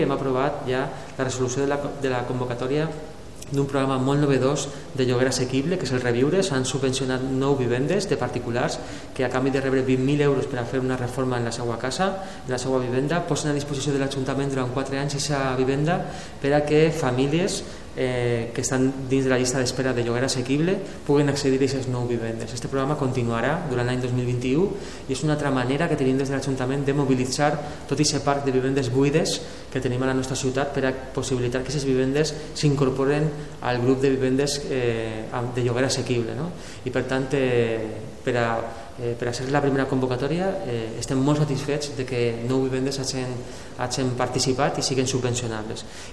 Hem aprovat ja la resolució de la convocatòria d'un programa molt novedós de lloguer assequible, que és el Reviure. S'han subvencionat 9 vivendes de particulars que, a canvi de rebre 20.000 euros per a fer una reforma en la seva casa, en la seva vivenda, posen a disposició de l'Ajuntament durant 4 anys aquesta vivenda per a que famílies que estan dins de la llista d'espera de lloguer assequible puguen accedir a aquestes 9 vivendes. Aquest programa continuarà durant l'any 2021 i és una altra manera que tenim des de l'Ajuntament de mobilitzar tot aquest parc de vivendes buides que tenim a la nostra ciutat per a possibilitar que aquestes vivendes s'incorporen al grup de vivendes de lloguer assequible, no? I per tant, per a ser la primera convocatòria estem molt satisfets de que 9 vivendes hagin participat i siguin subvencionables.